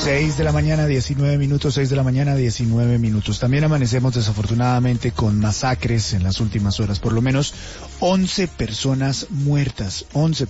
6 de la mañana, 19 minutos, 6 de la mañana, 19 minutos. También amanecemos desafortunadamente con masacres en las últimas horas. Por lo menos 11 personas muertas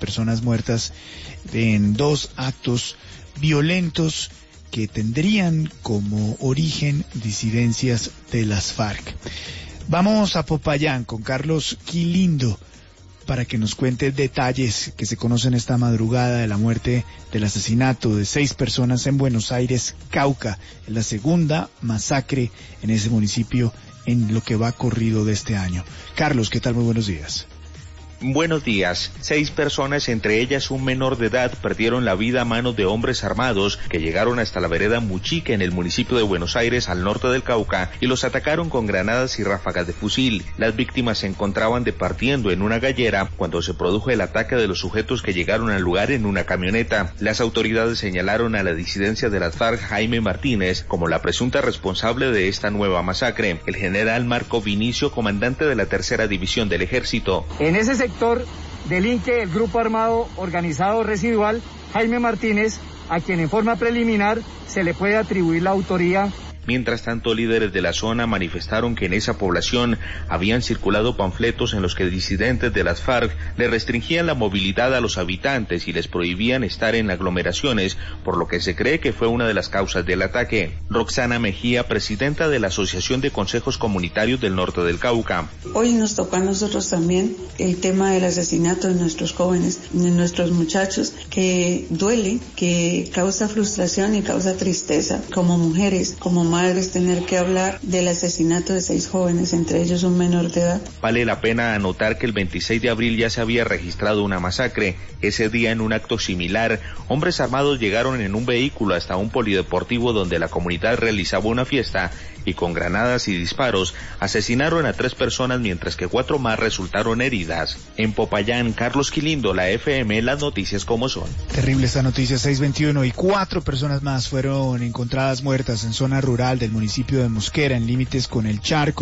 en dos actos violentos que tendrían como origen disidencias de las FARC. Vamos a Popayán con Carlos Quilindo para que nos cuente detalles que se conocen esta madrugada de la muerte, del asesinato de 6 personas en Buenos Aires, Cauca, en la segunda masacre en ese municipio en lo que va corrido de este año. Carlos, ¿qué tal? Muy buenos días. Buenos días. 6 personas, entre ellas un menor de edad, perdieron la vida a manos de hombres armados que llegaron hasta la vereda Muchique en el municipio de Buenos Aires, al norte del Cauca, y los atacaron con granadas y ráfagas de fusil. Las víctimas se encontraban departiendo en una gallera cuando se produjo el ataque de los sujetos que llegaron al lugar en una camioneta. Las autoridades señalaron a la disidencia de las FARC, Jaime Martínez, como la presunta responsable de esta nueva masacre. El general Marco Vinicio, comandante de la tercera división del ejército. En ese sector delinque el grupo armado organizado residual Jaime Martínez, a quien en forma preliminar se le puede atribuir la autoría. Mientras tanto, líderes de la zona manifestaron que en esa población habían circulado panfletos en los que disidentes de las FARC le restringían la movilidad a los habitantes y les prohibían estar en aglomeraciones, por lo que se cree que fue una de las causas del ataque. Roxana Mejía, presidenta de la Asociación de Consejos Comunitarios del Norte del Cauca. Hoy nos tocó a nosotros también el tema del asesinato de nuestros jóvenes, de nuestros muchachos, que duele, que causa frustración y causa tristeza. Como mujeres, como madres, tener que hablar del asesinato de 6 jóvenes, entre ellos un menor de edad. Vale la pena anotar que el 26 de abril ya se había registrado una masacre. Ese día, en un acto similar, hombres armados llegaron en un vehículo hasta un polideportivo donde la comunidad realizaba una fiesta y con granadas y disparos asesinaron a 3 personas, mientras que 4 más resultaron heridas. En Popayán, Carlos Quilindo, la FM, las noticias como son. Terrible esta noticia, 6:21, y 4 personas más fueron encontradas muertas en zona rural del municipio de Mosquera, en límites con el Charco.